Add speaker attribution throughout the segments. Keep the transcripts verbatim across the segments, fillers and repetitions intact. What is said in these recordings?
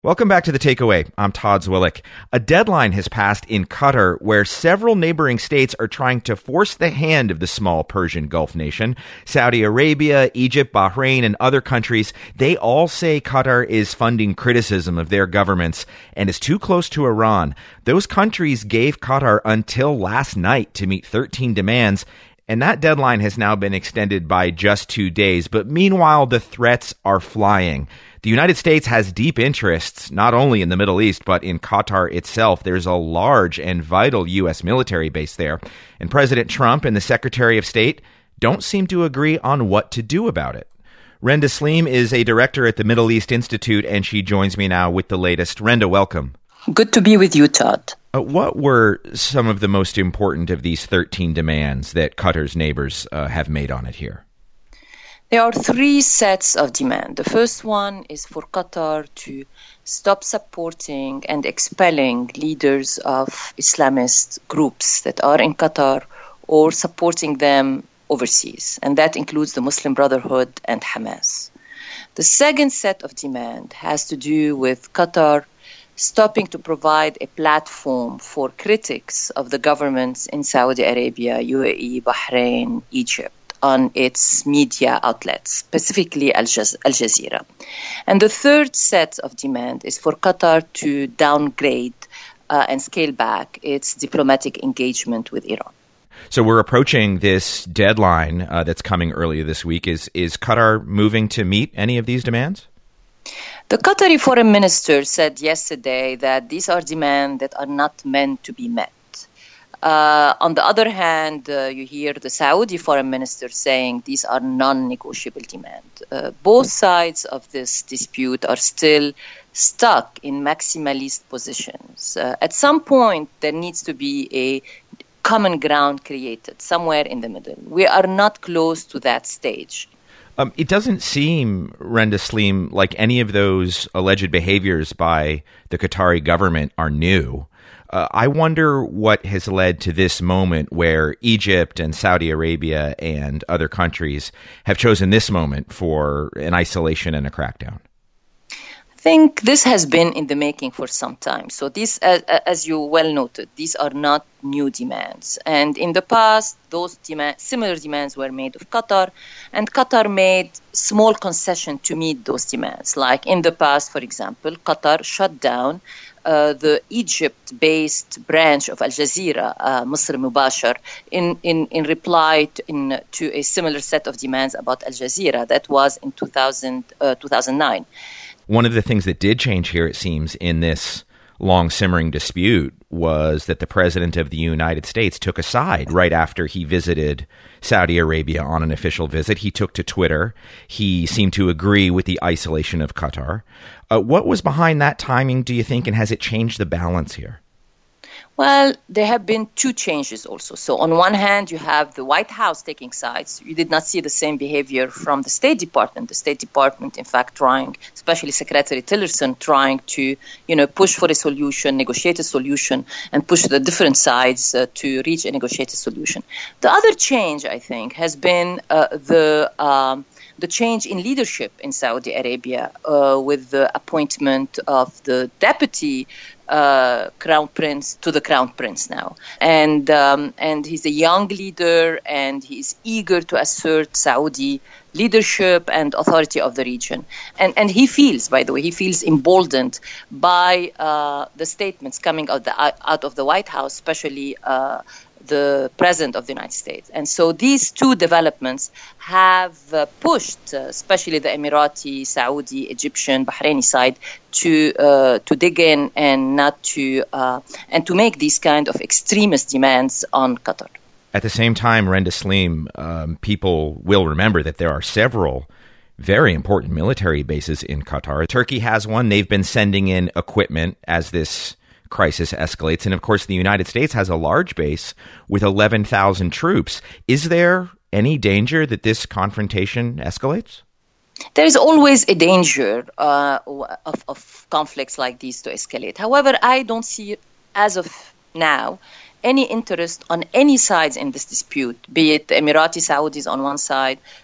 Speaker 1: Welcome back to The Takeaway. I'm Todd Zwillich. A deadline has passed in Qatar where several neighboring states are trying to force the hand of the small Persian Gulf nation. Saudi Arabia, Egypt, Bahrain, and other countries, they all say Qatar is funding criticism of their governments and is too close to Iran. Those countries gave Qatar until last night to meet thirteen demands, and that deadline has now been extended by just two days. But meanwhile, the threats are flying. The United States has deep interests, not only in the Middle East, but in Qatar itself. There's a large and vital U S military base there. And President Trump and the Secretary of State don't seem to agree on what to do about it. Renda Saleem is a director at the Middle East Institute, and she joins me now with the latest. Renda, welcome.
Speaker 2: Good to be with you, Todd.
Speaker 1: Uh, what were some of the most important of these thirteen demands that Qatar's neighbors uh, have made on it here?
Speaker 2: There are three sets of demand. The first one is for Qatar to stop supporting and expelling leaders of Islamist groups that are in Qatar or supporting them overseas, and that includes the Muslim Brotherhood and Hamas. The second set of demand has to do with Qatar stopping to provide a platform for critics of the governments in Saudi Arabia, U A E, Bahrain, Egypt, on its media outlets, specifically Al Jazeera. And the third set of demand is for Qatar to downgrade uh, and scale back its diplomatic engagement with Iran.
Speaker 1: So we're approaching this deadline uh, that's coming earlier this week. Is, is Qatar moving to meet any of these demands?
Speaker 2: The Qatari foreign minister said yesterday that these are demands that are not meant to be met. Uh, on the other hand, uh, you hear the Saudi foreign minister saying these are non-negotiable demands. Uh, both sides of this dispute are still stuck in maximalist positions. Uh, at some point, there needs to be a common ground created somewhere in the middle. We are not close to that stage.
Speaker 1: Um, it doesn't seem, Renda Saleem, like any of those alleged behaviors by the Qatari government are new. Uh, I wonder what has led to this moment where Egypt and Saudi Arabia and other countries have chosen this moment for an isolation and a crackdown.
Speaker 2: I think this has been in the making for some time. So these, as, as you well noted, these are not new demands. And in the past, those demand, similar demands were made of Qatar, and Qatar made small concessions to meet those demands. Like in the past, for example, Qatar shut down Uh, the Egypt-based branch of Al Jazeera, uh, Misr Mubashir, in, in, in reply to, in, to a similar set of demands about Al Jazeera. That was in two thousand, uh, two thousand nine.
Speaker 1: One of the things that did change here, it seems, in this long simmering dispute was that the president of the United States took a side right after he visited Saudi Arabia on an official visit. He took to Twitter. He seemed to agree with the isolation of Qatar. Uh, what was behind that timing, do you think, and has it changed the balance here?
Speaker 2: Well, there have been two changes also. So on one hand, you have the White House taking sides. You did not see the same behavior from the State Department. The State Department, in fact, trying, especially Secretary Tillerson, trying to, you know, push for a solution, negotiate a solution, and push the different sides uh, to reach a negotiated solution. The other change, I think, has been uh, the um, the change in leadership in Saudi Arabia uh, with the appointment of the deputy Uh, crown prince to the crown prince now, and um, and he's a young leader, and he's eager to assert Saudi leadership and authority of the region, and and he feels, by the way, he feels emboldened by uh, the statements coming out the out of the White House, especially Uh, the President of the United States. And so these two developments have uh, pushed, uh, especially the Emirati, Saudi, Egyptian, Bahraini side, to uh, to dig in and not to uh, and to make these kind of extremist demands on Qatar.
Speaker 1: At the same time, Renda Saleem, um, people will remember that there are several very important military bases in Qatar. Turkey has one. They've been sending in equipment as this crisis escalates. And of course, the United States has a large base with eleven thousand troops. Is there any danger that this confrontation escalates?
Speaker 2: There is always a danger uh, of, of conflicts like these to escalate. However, I don't see, as of now, any interest on any sides in this dispute, be it the Emirati Saudis on one side,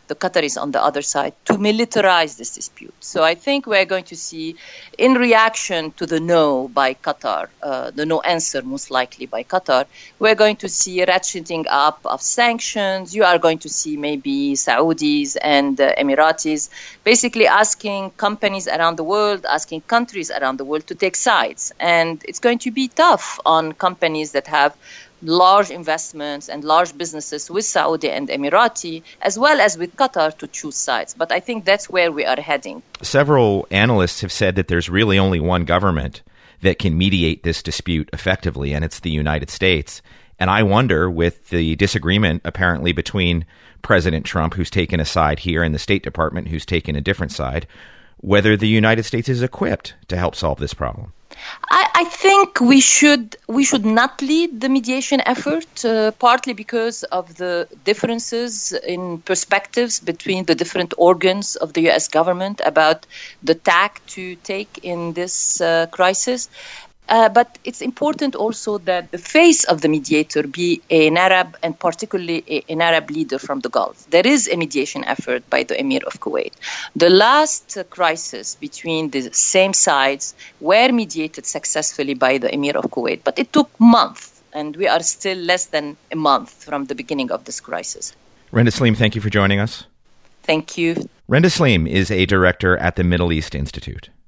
Speaker 2: the Qataris on the other side, to militarize this dispute. So I think we're going to see, in reaction to the no by Qatar, uh, the no answer most likely by Qatar, we're going to see ratcheting up of sanctions. You are going to see maybe Saudis and uh, Emiratis basically asking companies around the world, asking countries around the world to take sides. And it's going to be tough on companies that have large investments and large businesses with Saudi and Emirati, as well as with Qatar, to choose sides. But I think that's where we are heading.
Speaker 1: Several analysts have said that there's really only one government that can mediate this dispute effectively, and it's the United States. And I wonder, with the disagreement apparently between President Trump, who's taken a side here, and the State Department, who's taken a different side, whether the United States is equipped to help solve this problem.
Speaker 2: I, I think we should we should not lead the mediation effort, uh, partly because of the differences in perspectives between the different organs of the U S government about the tack to take in this uh, crisis. Uh, but it's important also that the face of the mediator be an Arab, and particularly a, an Arab leader from the Gulf. There is a mediation effort by the Emir of Kuwait. The last uh, crisis between the same sides were mediated successfully by the Emir of Kuwait, but it took months, and we are still less than a month from the beginning of this crisis.
Speaker 1: Renda Saleem, thank you for joining us.
Speaker 2: Thank you.
Speaker 1: Renda Saleem is a director at the Middle East Institute.